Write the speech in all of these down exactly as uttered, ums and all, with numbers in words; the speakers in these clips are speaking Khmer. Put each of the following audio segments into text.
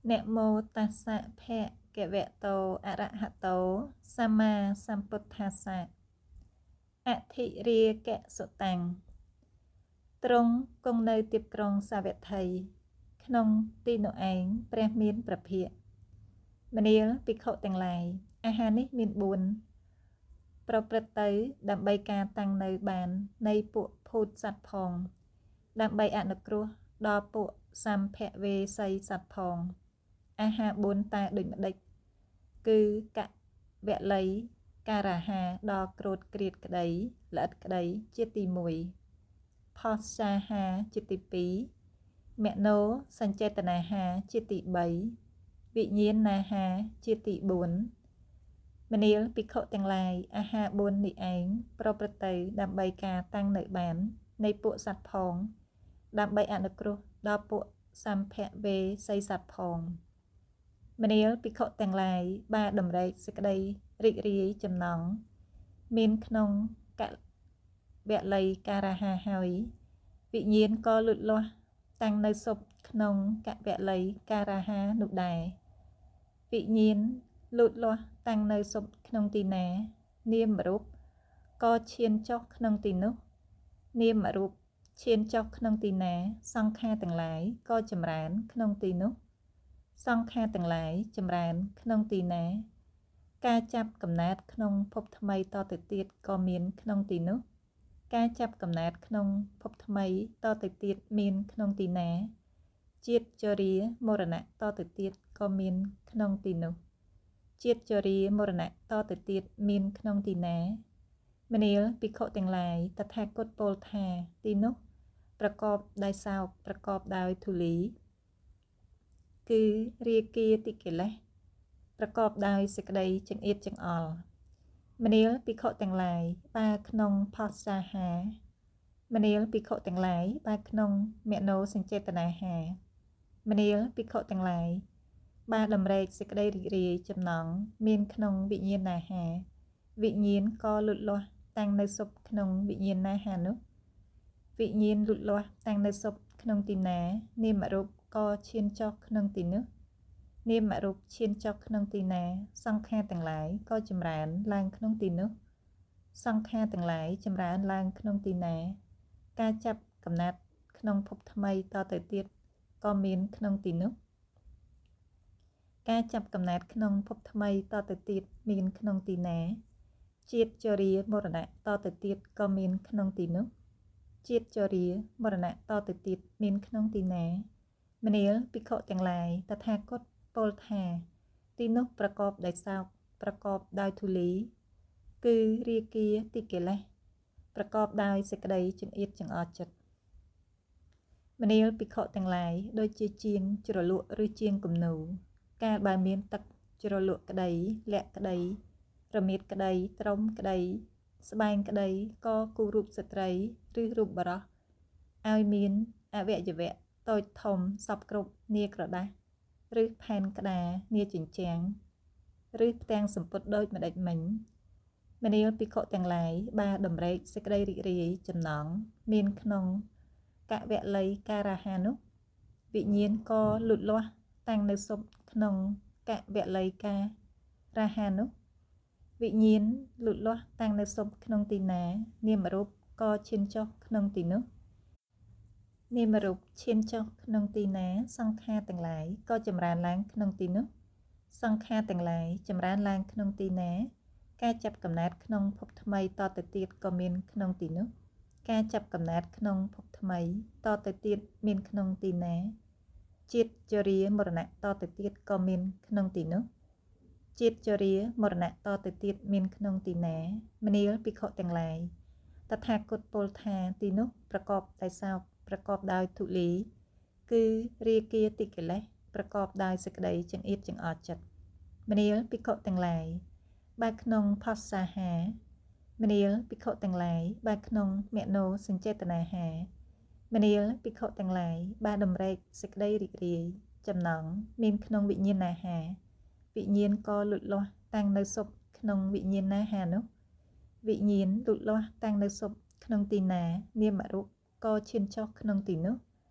Nẹ mô tassa phẹ kẹ vẹ tô a rạ hạ tố Sama Sambuddhassa A thị ria kẹ sổ tăng Trung công nơi tiếp krong sa vẹ thầy Knong tí nụ ánh pre miên pra phịa Maniel bị khổ tăng lại A hà nít miên buồn Pro prật tới đam bay ca tăng nơi bàn Nơi bộ phút sạch phòng đam bay ạ nực rùa Đo bộ xăm phẹ về xây sạch phòng A hà bốn ta đừng mà địch Cứ cả vẹ lấy Cà rà hà đo krốt kriệt cái đấy Là ít cái đấy chết tì mùi Phó xa hà chết tì bí Mẹ nô sanh chết tà hà chết tì bấy Vị nhiên nà hà chết tì bốn Maniel bị khổ tăng lại A hà bốn nị ánh Pro bật tới đam bay ca tăng nợ bán Nơi bộ sạch phòng đam bay ạ nực rùa Đo bộ xăm phẹ về xây sạch phòng Maniel bị khổ tăng lại ba đầm rạch sẽ đây rị rị chầm nóng Miên knong cả vẹ lấy cà rà hà hỏi Vị nhiên có lụt loa tăng nơi sụp knong cả vẹ lấy cà rà hà nụ đài Vị nhiên lụt loa tăng nơi sụp knong tì ná Niêm mà rụp có chiên chóc knong tì núc Niêm mà rụp chiên chóc knong tì ná Song kha tăng lại có chầm rán knong tì núc Song kha tăng lại chầm rán knong tì ná Ca chạp cầm nát knong phốc thâm mây to tử tiết có miên knong tì núc Ca chạp cầm nát knong phốc thâm mây to tử tiết miên knong tì ná Chiết cho ria mô rạ nạ to tử tiết có miên knong tì núc Chiết cho ria mô rạ nạ to tử tiết miên knong tì ná Maniel bị khổ tăng lại ta thác cốt bồ thà tì núc Pra cọp đai sao pra cọp đai thủ lý Cứ ria kia tì kể lẽ ប្រកបដោយសេចក្តីចង្អៀតចង្អល់មនាលភិក្ខុទាំងឡាយបើក្នុងផោសាហាមនាលភិក្ខុទាំងឡាយបើក្នុងមនោសញ្ចេតនាហាមនាលភិក្ខុទាំងឡាយបើដំរែកសេចក្តីរីករាយចំណងមានក្នុងវិញ្ញាណហាវិញ្ញាណក៏លូតលាស់តាំងនៅសុខក្នុងវិញ្ញាណហានោះវិញ្ញាណលូតលាស់តាំងនៅសុខក្នុងទីណានាមរូបក៏ឈានចុះក្នុងទីនោះនាមរូបឈានចុះក្នុងទីណាសង្ខារទាំងឡាយក៏ចម្រើនឡើងក្នុងទីនោះសង្ខារទាំងឡាយចម្រើនឡើងក្នុងទីណាការចាប់កំណត់ក្នុងភពថ្មីតទៅទៀតក៏មានក្នុងទីនោះការចាប់កំណត់ក្នុងភពថ្មីតទៅទៀតមានក្នុងទីណាជាតិជរាមរណៈតទៅទៀតក៏មានក្នុងទីនោះជាតិជរាមរណៈតទៅទៀតមានក្នុងទីណាមនាលភិក្ខុទាំងឡាយតថាគតពលថាទីនោះប្រកបដោយសោកប្រកបដោយធូលីគឺរាគាទីកិលេសប្រកបដោយសេចក្តីចង្អៀតចង្អល់ចិត្តមនាលភិក្ខុទាំងឡាយដូចជាជាងជ្រលក់ឬជាងគំនូកាលបើមានទឹកជ្រលក់ក្តីលាក់ក្តីរមៀតក្តីត្រុំក្តីស្បែងក្តីក៏គូរូបស្ត្រីឬរូបបរោះឲ្យមានអវយវៈតូចធំសពគ្រប់នាក្រដាស់ឬផែនក្តារនាជញ្ជាំងឬផ្ទាំងសម្ពុតដូចម្ដេចមិញមនាលភិក្ខុទាំងឡាយបើដំរែកសេចក្តីរីករាយចំណងមានក្នុងកវល័យការហានោះវិញ្ញាណក៏លូតលាស់តាំងនៅសុបក្នុងកវល័យការហានោះវិញ្ញាណលូតលាស់តាំងនៅសុបក្នុងទីណានាមរូបក៏ឈានចុះក្នុងទីនោះនាមរូបឈានចុះក្នុងទីណាសង្ខារទាំងឡាយក៏ចម្រើនឡើងក្នុងទីនោះសង្ខារទាំងឡាយចម្រើនឡើងក្នុងទីណាការចាប់កំណត់ក្នុងភពថ្មីតទៅទៀតក៏មានក្នុងទីនោះការចាប់កំណត់ក្នុងភពថ្មីតទៅទៀតមានក្នុងទីណាជាតិជរាមរណៈតទៅទៀតក៏មានក្នុងទីនោះជាតិជរាមរណៈតទៅទៀតមានក្នុងទីណាមនាលភិក្ខុទាំងឡាយតថាគតពលថាទីនោះប្រកបដោយសោកប្រកបដោយធូលីគឺរាគាទីកិលេសប្រកបដោយសេចក្តីចង្អៀតចង្អល់ចិត្តមនាលភិក្ខុទាំងឡាយបើក្នុងផោសាហាមនាលភិក្ខុទាំងឡាយបើក្នុងមនោសញ្ចេតនាហាមនាលភិក្ខុទាំងឡាយបើដំរែកសេចក្តីរីករាយចំណងមានក្នុងវិញ្ញាណហាវិញ្ញាណក៏លូតលាស់តាំងនៅសុបក្នុងវិញ្ញាណហានោះវិញ្ញាណលូតលាស់តាំងនៅសុបក្នុងទីណានាមរូបក៏ឈានចុះក្នុងទីនោះ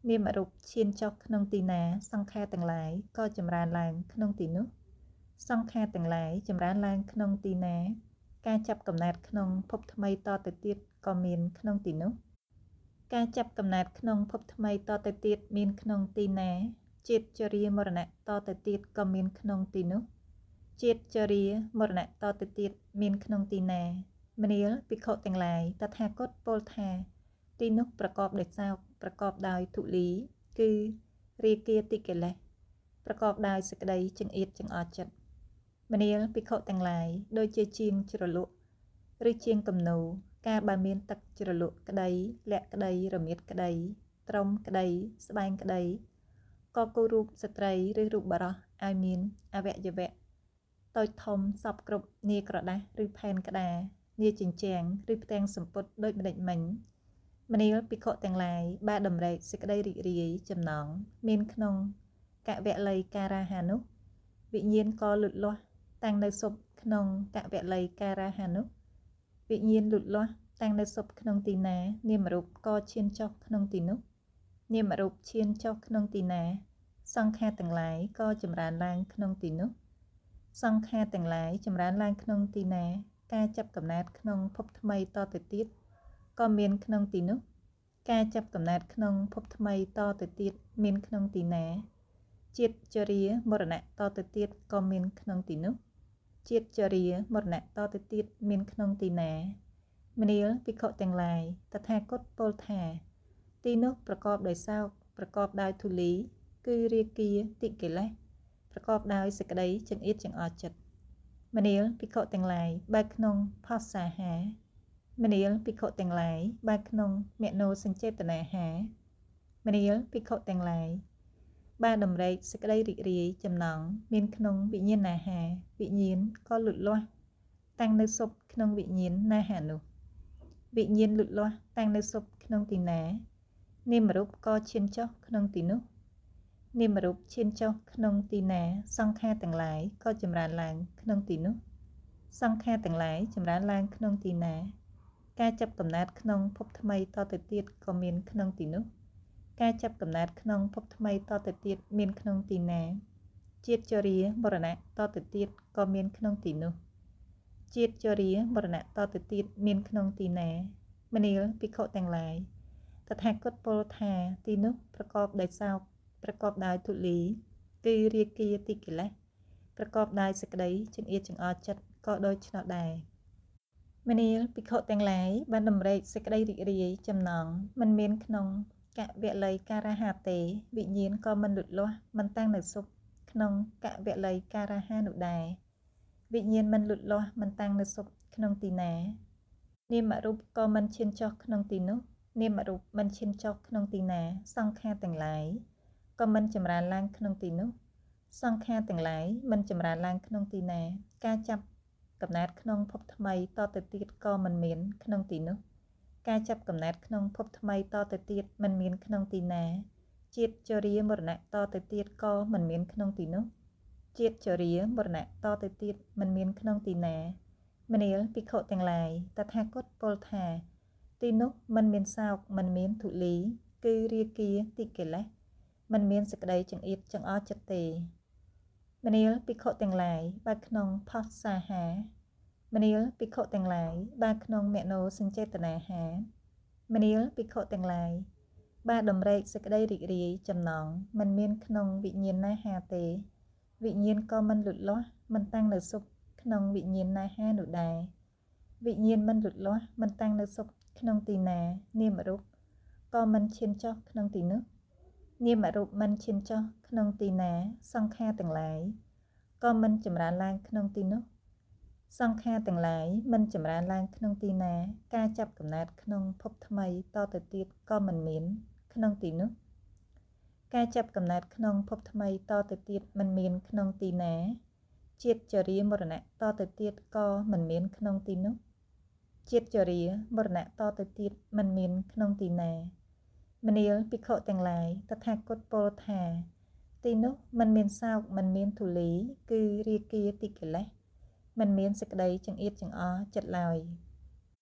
នាមរូបឈានចុះក្នុងទីណាសង្ខារទាំងឡាយក៏ចម្រើនឡើងក្នុងទីនោះសង្ខារទាំងឡាយចម្រើនឡើងក្នុងទីណាការចាប់កំណើតក្នុងភពថ្មីតទៅទៀតក៏មានក្នុងទីនោះការចាប់កំណើតក្នុងភពថ្មីតទៅទៀតមានក្នុងទីណាជាតិជរាមរណៈតទៅទៀតក៏មានក្នុងទីនោះជាតិជរាមរណៈតទៅទៀតមានក្នុងទីណាមនាលភិក្ខុទាំងឡាយតថាគតពោលថាទីនោះប្រកបដោយសោកប្រកបដោយធុលីគឺរាគាតិកិលេសប្រកបដោយសេចក្តីចង្អៀតចង្អល់ចិត្តមនាលភិក្ខុទាំងឡាយដូចជាជាងជ្រលក់ឬជាងគំនូរការបើមានទឹកជ្រលក់ក្តីលាក់ក្តីរមៀតក្តីត្រុំក្តីស្បែងក្តីក៏គូរូបស្ត្រីឬរូបបរោះឲ្យមានអវយវៈតូចធំសពគ្រប់នាក្រដាស់ឬផែនក្តារនាជញ្ជាំងឬផ្ទាំងសម្ពុតដូចម្ដេចមិញមនាលភិក្ខុទាំងឡាយបានតម្រែកសេចក្តីរីករាយចំណងមានក្នុងកវល័យការ៉ាហានោះវិញ្ញាណក៏លូតលាស់តាំងនៅសុបក្នុងកវល័យការ៉ាហានោះវិញ្ញាណលូតលាស់តាំងនៅសុបក្នុងទីណានាមរូបក៏ឈានចុះក្នុងទីនោះនាមរូបឈានចុះក្នុងទីណាសង្ខារទាំងឡាយក៏ចម្រើនឡើងក្នុងទីនោះសង្ខារទាំងឡាយចម្រើនឡើងក្នុងទីណាការចាប់កំណើតក្នុងភពថ្មីតទៅទៀតក៏មានក្នុងទីនោះការចាប់កំណើតក្នុងភពថ្មីតទៅទៀតមានក្នុងទីណាជាតិជរាមរណៈតទៅទៀតក៏មានក្នុងទីនោះជាតិជរាមរណៈតទៅទៀតមានក្នុងទីណាមនាលភិក្ខុទាំងឡាយតថាគតពោលថាទីនោះប្រកបដោយសោកប្រកបដោយធូលីគឺរាគាតិកិលេសប្រកបដោយសេចក្តីចង្អៀតចង្អល់ចិត្តមនាលភិក្ខុទាំងឡាយបែបក្នុងផស្សាហារមនាលភិក្ខុទាំងឡាយបែបក្នុងមនោសញ្ចេតនាហារមនាលភិក្ខុទាំងឡាយបានតម្រែកសេចក្តីរីករាយចំណងមានក្នុងវិញ្ញាណហារវិញ្ញាណក៏លូតលាស់តាំងនៅសុបក្នុងវិញ្ញាណណាហានោះវិញ្ញាណលូតលាស់តាំងនៅសុបក្នុងទីណានាមរូបក៏ឈានចុះក្នុងទីនោះនាមរូបឈានចុះក្នុងទីណាសង្ខារទាំងឡាយក៏ចម្រើនឡើងក្នុងទីនោះសង្ខារទាំងឡាយចម្រើនឡើងក្នុងទីណាការចាប់កំណើតក្នុងភពថ្មីតទៅទៀតក៏មានក្នុងទីនោះការចាប់កំណើតក្នុងភពថ្មីតទៅទៀតមានក្នុងទីណាជាតិជរាមរណៈតទៅទៀតក៏មានក្នុងទីនោះជាតិជរាមរណៈតទៅទៀតមានក្នុងទីណាមនាលភិក្ខុទាំងឡាយតថាគតពោលថាទីនោះប្រកបដោយសោកប្រកបដោយធុលីគឺរាគាតិកិលេសប្រកបដោយសេចក្តីចង្អៀតចង្អល់ចិត្តក៏ដូច្នោះដែរមនាលភិក្ខុទាំងឡាយបានតម្រែកសេចក្តីរីករាយចំណងមិនមានក្នុងកវល័យការ៉ាហាទេវិញ្ញាណក៏មិនលូតលាស់មិនតាំងនៅសុបក្នុងកវល័យការ៉ាហានោះដែរវិញ្ញាណមិនលូតលាស់មិនតាំងនៅសុបក្នុងទីណានាមរូបក៏មិនឈានចុះក្នុងទីនោះនាមរូបមិនឈានចុះក្នុងទីណាសង្ខារទាំងឡាយក៏មិនចម្រើនឡើងក្នុងទីនោះសង្ខារទាំងឡាយមិនចម្រើនឡើងក្នុងទីណាការចាប់កំណើតក្នុងភពថ្មីតទៅទៀតក៏មិនមានក្នុងទីនោះការចាប់កំណើតក្នុងភពថ្មីតទៅទៀតមិនមានក្នុងទីណាជាតិជរាមរណៈតទៅទៀតក៏មិនមានក្នុងទីនោះជាតិជរាមរណៈតទៅទៀតមិនមានក្នុងទីណាមនាលភិក្ខុទាំងឡាយតថាគតពោលថាទីនោះមិនមានសោកមិនមានធុលីគឺរាគាតិកិលេសមិនមានសេចក្តីចង្អៀតចង្អល់ចិត្តទេមនាលភិក្ខុទាំងឡាយបែបក្នុងផស្សាហារមនាលភិក្ខុទាំងឡាយបែបក្នុងមនោសញ្ចេតនាហារមនាលភិក្ខុទាំងឡាយបានតម្រែកសេចក្តីរីករាយចំណងមិនមានក្នុងវិញ្ញាណណាហាទេវិញ្ញាណក៏មិនលូតលាស់មិនតាំងនៅសុបក្នុងវិញ្ញាណណាហានោះដែរវិញ្ញាណមិនលូតលាស់មិនតាំងនៅសុបក្នុងទីណានាមរូបក៏មិនឈានចុះក្នុងទីនោះនាមរូបមិនឈានចុះក្នុងទីណាសង្ខារទាំងឡាយក៏មិនចម្រើនឡើងក្នុងទីនោះសង្ខារទាំងឡាយមិនចម្រើនឡើងក្នុងទីណាការចាប់កំណើតក្នុងភពថ្មីតទៅទៀតក៏មិនមានក្នុងទីនោះការចាប់កំណើតក្នុងភពថ្មីតទៅទៀតមិនមានក្នុងទីណាជាតិជរាមរណៈតទៅទៀតក៏មិនមានក្នុងទីនោះជាតិជរាមរណៈតទៅទៀតមិនមានក្នុងទីណាមនាលភិក្ខុទាំងឡាយតថាគតពោលថាទីនោះមិនមានសោកមិនមានធូលីគឺរាគាតិកិលេសមិនមានសេចក្តីចង្អៀតចង្អល់ចិត្តឡើយ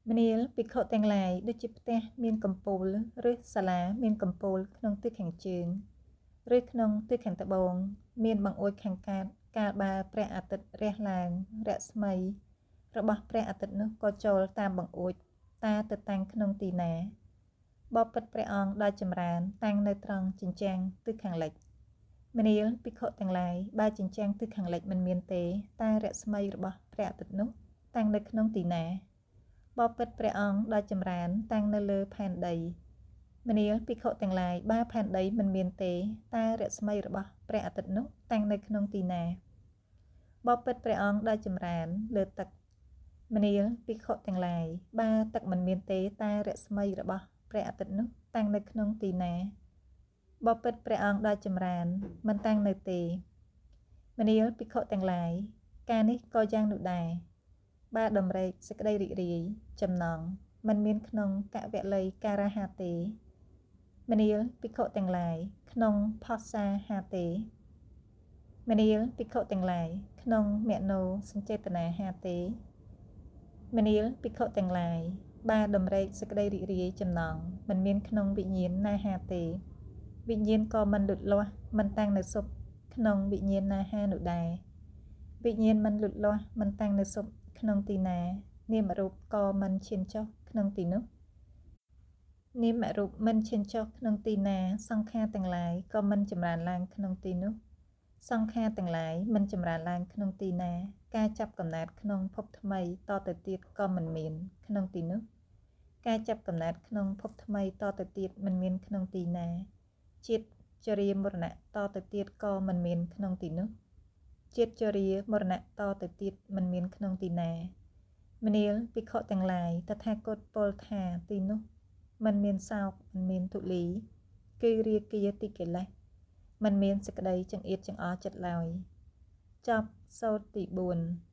មនាលភិក្ខុទាំងឡាយដូចជាផ្ទះមានកំពូលឬសាលាមានកំពូលក្នុងទិសខាងជើងឬក្នុងទិសខាងត្បូងមានបង្អួចខាងកើតកាលបើព្រះអាទិត្យរះឡើងរស្មីរបស់ព្រះអាទិត្យនោះក៏ចូលតាមបង្អួចតាទៅតាំងក្នុងទីណាបបិទ្ធព្រះអង្គដោយចម្រើនតាំងនៅត្រង់ជញ្ជាំងទិសខាងលិចមនាលភិក្ខុទាំងឡាយបើជញ្ជាំងទិសខាងលិចមិនមានទេតែរស្មីរបស់ព្រះអាទិត្យនោះតាំងនៅក្នុងទីណាបបិទ្ធព្រះអង្គដោយចម្រើនតាំងនៅលើផែនដីមនាលភិក្ខុទាំងឡាយបើផែនដីមិនមានទេតែរស្មីរបស់ព្រះអាទិត្យនោះតាំងនៅក្នុងទីណាបបិទ្ធព្រះអង្គដោយចម្រើនលើទឹកមនាលភិក្ខុទាំងឡាយបើទឹកមិនមានទេតែរស្មីរបស់ព្រះអាទិត្យនោះតាំងនៅក្នុងទីណាបបិទ្ធព្រះអង្គដោយចម្រើនមិនតាំងនៅទេមនាលភិក្ខុទាំងឡាយការនេះក៏យ៉ាងនោះដែរបើដំរេកសេចក្តីរីករាយចំណងមិនមានក្នុងកវល័យការហាទេមនាលភិក្ខុទាំងឡាយក្នុងផស្សាហាទេមនាលភិក្ខុទាំងឡាយក្នុងមនោសញ្ចេតនាហាទេមនាលភិក្ខុទាំងឡាយបើដំរេកសេចក្តីរីករាយចំណងមិនមានក្នុងវិញ្ញាណណាហាទេវិញ្ញាណក៏មិនលូតលាស់មិនតាំងនៅសុបក្នុងវិញ្ញាណណាហានោះដែរវិញ្ញាណមិនលូតលាស់មិនតាំងនៅសុបក្នុងទីណានាមរូបក៏មិនឈានចុះក្នុងទីនោះនាមរូបមិនឈានចុះក្នុងទីណាសង្ខារទាំងឡាយក៏មិនចម្រើនឡើងក្នុងទីនោះសង្ខារទាំងឡាយមិនចម្រើនឡើងក្នុងទីណាការចាប់កំណើតក្នុងភពថ្មីតទៅទៀតក៏មិនមានក្នុងទីនោះការចាប់កំណើតក្នុងភពថ្មីតទៅទៀតមិនមានក្នុងទីណាជាតិជរាមរណៈតទៅទៀតក៏មិនមានក្នុងទីនោះជាតិជរាមរណៈតទៅទៀតមិនមានក្នុងទីណាមនាលភិក្ខុទាំងឡាយតថាគតពោលថាទីនោះមិនមានសោកមិនមានទុលីគឺរាគីតិកិលេសមិនមានសេចក្តីចង្អៀតចង្អល់ចិត្តឡើយចប់សូត្រទីបួន